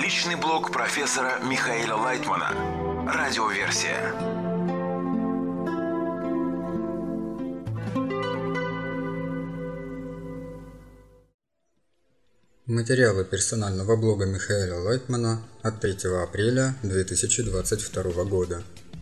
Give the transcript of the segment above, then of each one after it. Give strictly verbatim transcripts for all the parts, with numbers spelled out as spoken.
Личный блог профессора Михаила Лайтмана. Радиоверсия. Материалы персонального блога Михаила Лайтмана от третьего апреля две тысячи двадцать второго года.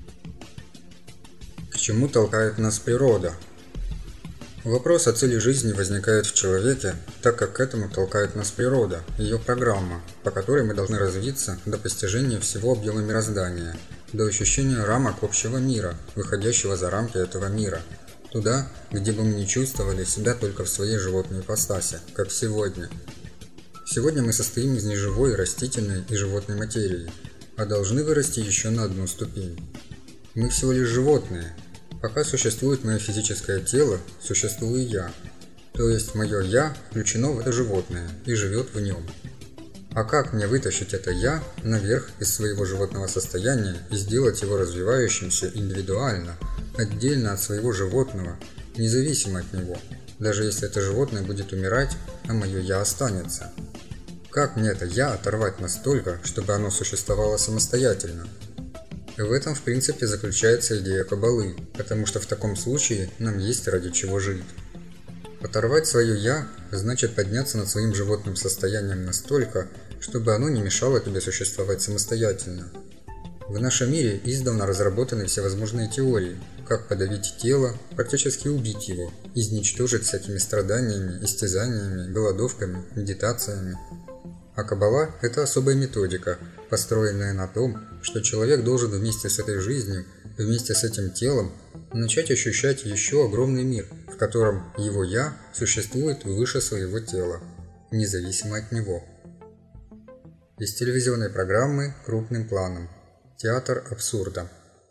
К чему толкает нас природа? Вопрос о цели жизни возникает в человеке, так как к этому толкает нас природа, ее программа, по которой мы должны развиться до постижения всего объема мироздания, до ощущения рамок общего мира, выходящего за рамки этого мира, туда, где бы мы не чувствовали себя только в своей животной ипостаси, как сегодня. Сегодня мы состоим из неживой, растительной и животной материи, а должны вырасти еще на одну ступень. Мы всего лишь животные. Пока существует мое физическое тело, существую я. То есть мое «я» включено в это животное и живет в нем. А как мне вытащить это «я» наверх из своего животного состояния и сделать его развивающимся индивидуально, отдельно от своего животного, независимо от него, даже если это животное будет умирать, а мое «я» останется? Как мне это «я» оторвать настолько, чтобы оно существовало самостоятельно? В этом, в принципе, заключается идея Каббалы, потому что в таком случае нам есть ради чего жить. Оторвать свое «я» значит подняться над своим животным состоянием настолько, чтобы оно не мешало тебе существовать самостоятельно. В нашем мире издавна разработаны всевозможные теории, как подавить тело, практически убить его, изничтожить всякими страданиями, истязаниями, голодовками, медитациями. А Каббала – это особая методика, построенная на том, что человек должен вместе с этой жизнью, вместе с этим телом, начать ощущать еще огромный мир, в котором его «я» существует выше своего тела, независимо от него. Из телевизионной программы «Крупным планом». Театр абсурда.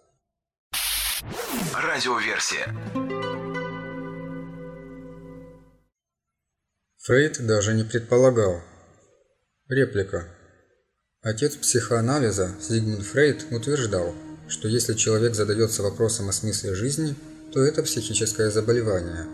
Радиоверсия. Фрейд даже не предполагал. Реплика. Отец психоанализа Зигмунд Фрейд утверждал, что если человек задается вопросом о смысле жизни, то это психическое заболевание.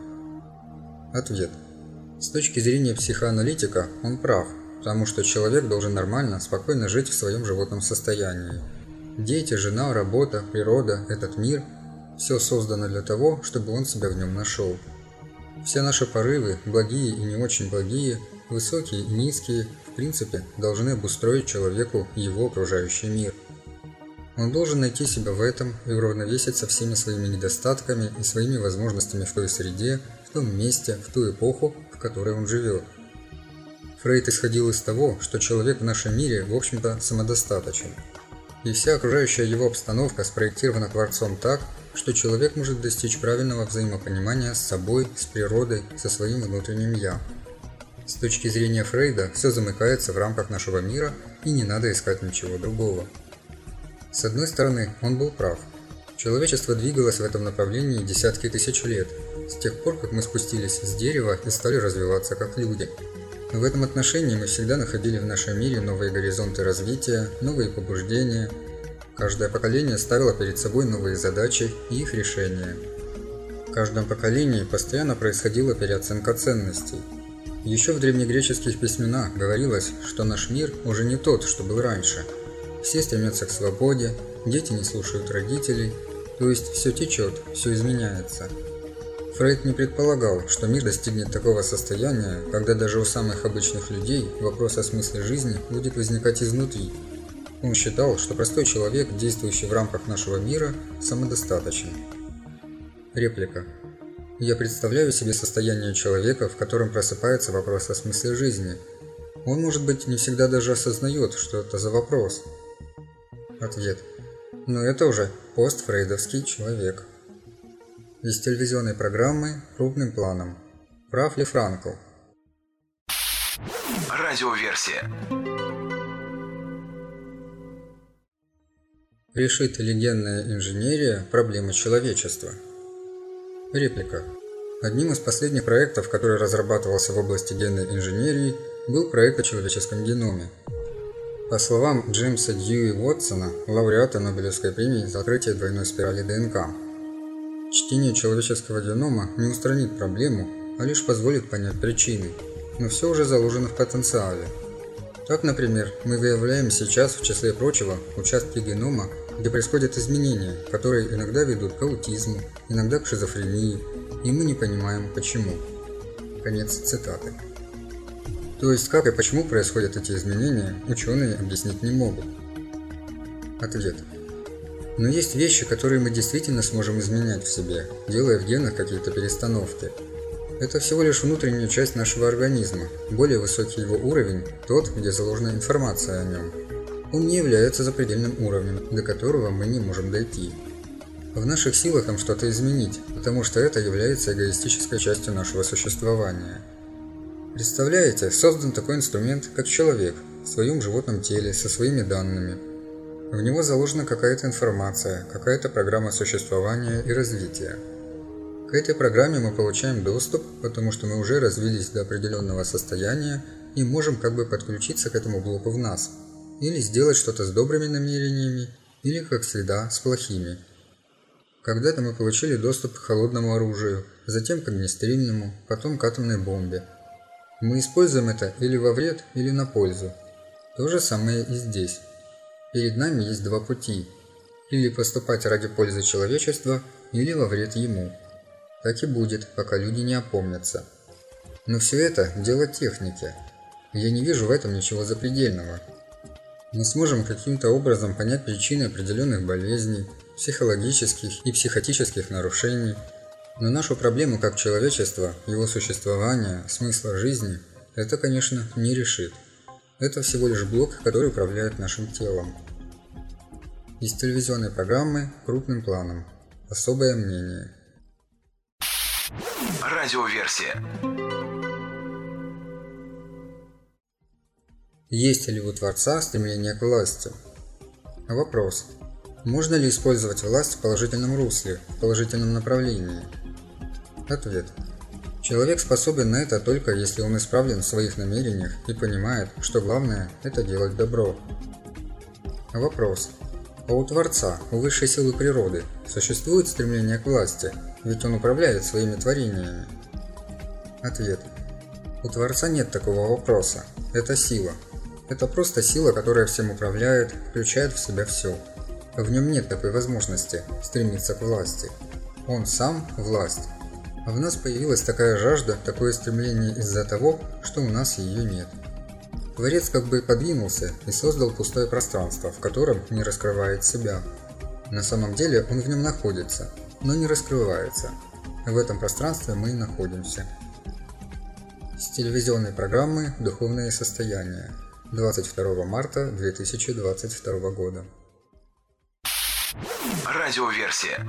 Ответ. С точки зрения психоаналитика он прав, потому что человек должен нормально, спокойно жить в своем животном состоянии. Дети, жена, работа, природа, этот мир – все создано для того, чтобы он себя в нем нашел. Все наши порывы, благие и не очень благие, высокие и низкие, в принципе, должны обустроить человеку его окружающий мир. Он должен найти себя в этом и уравновесить со всеми своими недостатками и своими возможностями в той среде, в том месте, в ту эпоху, в которой он живет. Фрейд исходил из того, что человек в нашем мире, в общем-то, самодостаточен. И вся окружающая его обстановка спроектирована Творцом так, что человек может достичь правильного взаимопонимания с собой, с природой, со своим внутренним «я». С точки зрения Фрейда, все замыкается в рамках нашего мира, и не надо искать ничего другого. С одной стороны, он был прав. Человечество двигалось в этом направлении десятки тысяч лет, с тех пор, как мы спустились с дерева и стали развиваться как люди. В этом отношении мы всегда находили в нашем мире новые горизонты развития, новые побуждения. Каждое поколение ставило перед собой новые задачи и их решения. В каждом поколении постоянно происходила переоценка ценностей. Еще в древнегреческих письменах говорилось, что наш мир уже не тот, что был раньше. Все стремятся к свободе, дети не слушают родителей, то есть все течет, все изменяется. Фрейд не предполагал, что мир достигнет такого состояния, когда даже у самых обычных людей вопрос о смысле жизни будет возникать изнутри. Он считал, что простой человек, действующий в рамках нашего мира, самодостаточен. Реплика. Я представляю себе состояние человека, в котором просыпается вопрос о смысле жизни. Он, может быть, не всегда даже осознает, что это за вопрос. Ответ. Но это уже постфрейдовский человек. Из телевизионной программы «Крупным планом». Прав ли Франкл? Радиоверсия. Решит ли генная инженерия проблемы человечества? Реплика. Одним из последних проектов, который разрабатывался в области генной инженерии, был проект о человеческом геноме. По словам Джеймса Дьюи Уотсона, лауреата Нобелевской премии за открытие двойной спирали ДНК, чтение человеческого генома не устранит проблему, а лишь позволит понять причины, но все уже заложено в потенциале. Так, например, мы выявляем сейчас, в числе прочего, участки генома, где происходят изменения, которые иногда ведут к аутизму, иногда к шизофрении, и мы не понимаем, почему. Конец цитаты. То есть, как и почему происходят эти изменения, ученые объяснить не могут. Ответ. Но есть вещи, которые мы действительно сможем изменять в себе, делая в генах какие-то перестановки. Это всего лишь внутренняя часть нашего организма, более высокий его уровень, тот, где заложена информация о нем. Он не является запредельным уровнем, до которого мы не можем дойти. В наших силах там что-то изменить, потому что это является эгоистической частью нашего существования. Представляете, создан такой инструмент, как человек, в своем животном теле, со своими данными. В него заложена какая-то информация, какая-то программа существования и развития. К этой программе мы получаем доступ, потому что мы уже развились до определенного состояния и можем как бы подключиться к этому блоку в нас, или сделать что-то с добрыми намерениями, или как среда с плохими. Когда-то мы получили доступ к холодному оружию, затем к огнестрельному, потом к атомной бомбе. Мы используем это или во вред, или на пользу. То же самое и здесь. Перед нами есть два пути. Или поступать ради пользы человечества, или во вред ему. Так и будет, пока люди не опомнятся. Но все это – дело техники. Я не вижу в этом ничего запредельного. Мы сможем каким-то образом понять причины определенных болезней, психологических и психотических нарушений, но нашу проблему как человечества, его существования, смысла жизни, это, конечно, не решит. Это всего лишь блок, который управляет нашим телом. Из телевизионной программы «Крупным планом». Особое мнение. Радиоверсия. Есть ли у Творца стремление к власти? Вопрос. Можно ли использовать власть в положительном русле, в положительном направлении? Ответ. Человек способен на это только если он исправлен в своих намерениях и понимает, что главное – это делать добро. Вопрос. А у Творца, у высшей силы природы, существует стремление к власти, ведь он управляет своими творениями? Ответ. У Творца нет такого вопроса. Это сила. Это просто сила, которая всем управляет, включает в себя все. В нем нет такой возможности стремиться к власти. Он сам – власть. А в нас появилась такая жажда, такое стремление из-за того, что у нас ее нет. Творец как бы подвинулся и создал пустое пространство, в котором не раскрывает себя. На самом деле он в нем находится, но не раскрывается. В этом пространстве мы и находимся. С телевизионной программы «Духовные состояния». двадцать второго марта две тысячи двадцать второго года. Радиоверсия.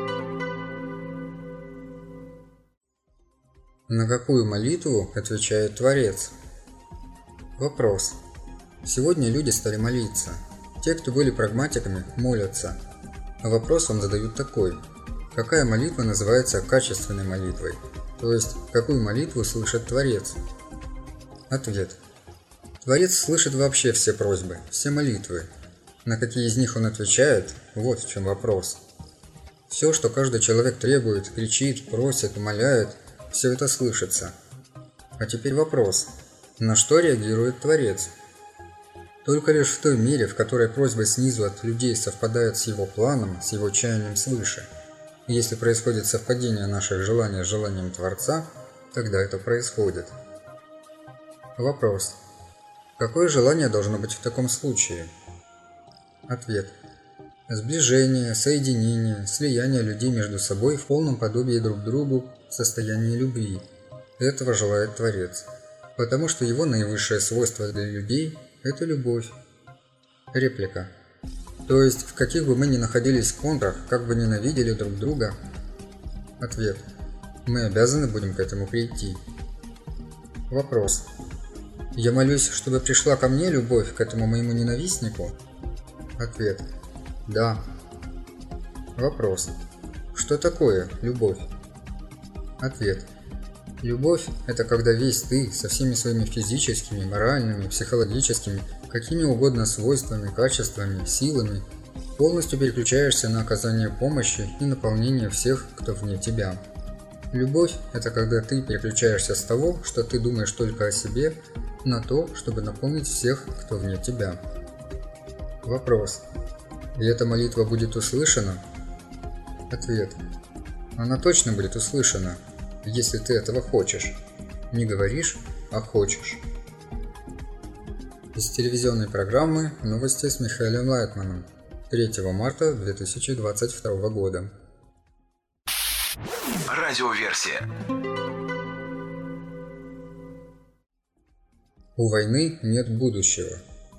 На какую молитву отвечает Творец? Вопрос. Сегодня люди стали молиться. Те, кто были прагматиками, молятся. А вопрос вам задают такой. Какая молитва называется качественной молитвой? То есть, какую молитву слышит Творец? Ответ. Творец слышит вообще все просьбы, все молитвы. На какие из них он отвечает, вот в чем вопрос. Все, что каждый человек требует, кричит, просит, умоляет, все это слышится. А теперь вопрос. На что реагирует Творец? Только лишь в той мере, в которой просьба снизу от людей совпадает с его планом, с его чаянием свыше. И если происходит совпадение наших желаний с желанием Творца, тогда это происходит. Вопрос. Какое желание должно быть в таком случае? Ответ. Сближение, соединение, слияние людей между собой в полном подобии друг другу в состоянии любви. Этого желает Творец. Потому что его наивысшее свойство для людей – это любовь. Реплика. То есть, в каких бы мы ни находились контрах, как бы ненавидели друг друга? Ответ. Мы обязаны будем к этому прийти. Вопрос. Я молюсь, чтобы пришла ко мне любовь, к этому моему ненавистнику? Ответ. Да. Вопрос. Что такое любовь? Ответ. Любовь – это когда весь ты со всеми своими физическими, моральными, психологическими, какими угодно свойствами, качествами, силами полностью переключаешься на оказание помощи и наполнение всех, кто вне тебя. Любовь – это когда ты переключаешься с того, что ты думаешь только о себе, на то, чтобы наполнить всех, кто вне тебя. Вопрос. И эта молитва будет услышана? Ответ. Она точно будет услышана, если ты этого хочешь. Не говоришь, а хочешь. Из телевизионной программы «Новости с Михаилом Лайтманом» третьего марта две тысячи двадцать второго года. Радиоверсия. У войны нет будущего.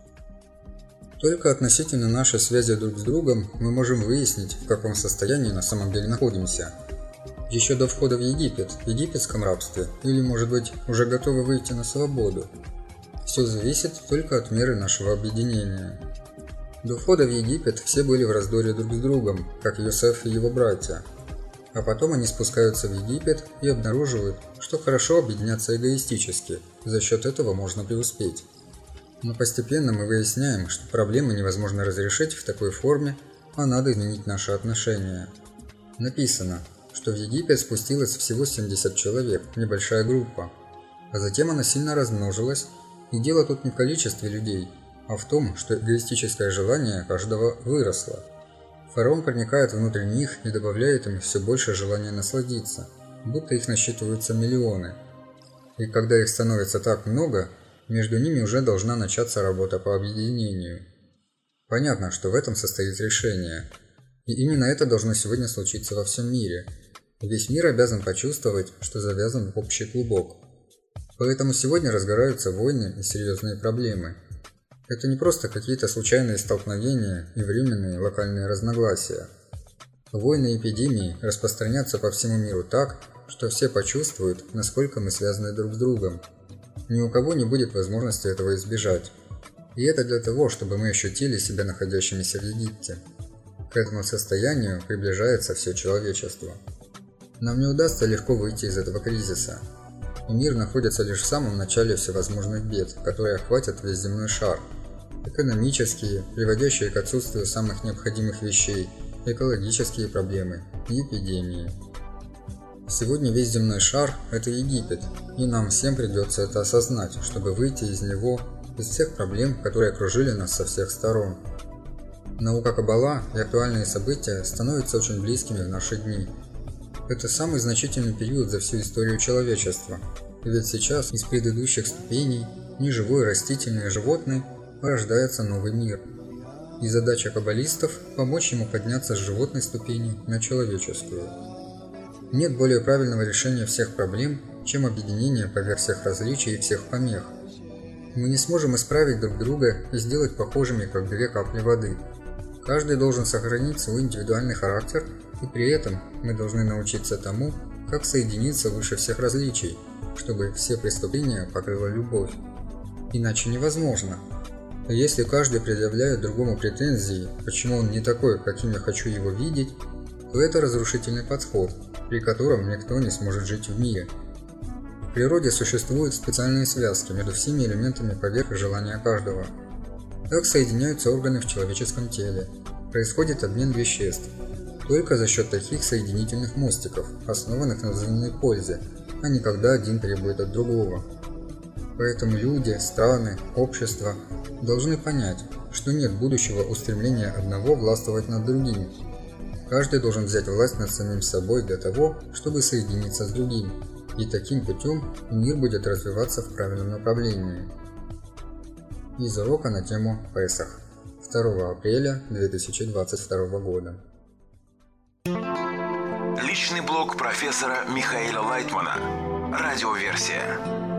Только относительно нашей связи друг с другом мы можем выяснить, в каком состоянии на самом деле находимся. Еще до входа в Египет, в египетском рабстве, или, может быть, уже готовы выйти на свободу. Все зависит только от меры нашего объединения. До входа в Египет все были в раздоре друг с другом, как Йосеф и его братья. А потом они спускаются в Египет и обнаруживают, что хорошо объединяться эгоистически, за счет этого можно преуспеть. Но постепенно мы выясняем, что проблемы невозможно разрешить в такой форме, а надо изменить наши отношения. Написано, что в Египет спустилось всего семьдесят человек, небольшая группа, а затем она сильно размножилась, и дело тут не в количестве людей, а в том, что эгоистическое желание каждого выросло. Фараон проникает внутрь них и добавляет им все больше желания насладиться, будто их насчитываются миллионы. И когда их становится так много, между ними уже должна начаться работа по объединению. Понятно, что в этом состоит решение. И именно это должно сегодня случиться во всем мире. Весь мир обязан почувствовать, что завязан в общий клубок. Поэтому сегодня разгораются войны и серьезные проблемы. Это не просто какие-то случайные столкновения и временные локальные разногласия. Войны и эпидемии распространятся по всему миру так, что все почувствуют, насколько мы связаны друг с другом. Ни у кого не будет возможности этого избежать. И это для того, чтобы мы ощутили себя находящимися в Египте. К этому состоянию приближается все человечество. Нам не удастся легко выйти из этого кризиса. И мир находится лишь в самом начале всевозможных бед, которые охватят весь земной шар. Экономические, приводящие к отсутствию самых необходимых вещей, экологические проблемы и эпидемии. Сегодня весь земной шар – это Египет, и нам всем придется это осознать, чтобы выйти из него, из всех проблем, которые окружили нас со всех сторон. Наука Каббала и актуальные события становятся очень близкими в наши дни. Это самый значительный период за всю историю человечества, ведь сейчас из предыдущих ступеней, неживой, растительный и животный, порождается новый мир. И задача каббалистов – помочь ему подняться с животной ступени на человеческую. Нет более правильного решения всех проблем, чем объединение поверх всех различий и всех помех. Мы не сможем исправить друг друга и сделать похожими, как две капли воды. Каждый должен сохранить свой индивидуальный характер, и при этом мы должны научиться тому, как соединиться выше всех различий, чтобы все преступления покрыла любовь. Иначе невозможно. Если каждый предъявляет другому претензии, почему он не такой, каким я хочу его видеть, то это разрушительный подход, при котором никто не сможет жить в мире. В природе существуют специальные связки между всеми элементами поверх желания каждого. Так соединяются органы в человеческом теле, происходит обмен веществ. Только за счет таких соединительных мостиков, основанных на взаимной пользе, а не когда один требует от другого. Поэтому люди, страны, общества должны понять, что нет будущего устремления одного властвовать над другим. Каждый должен взять власть над самим собой для того, чтобы соединиться с другим, и таким путем мир будет развиваться в правильном направлении. Из урока на тему Песах, второго апреля две тысячи двадцать второго года. Личный блог профессора Михаила Лайтмана. Радиоверсия.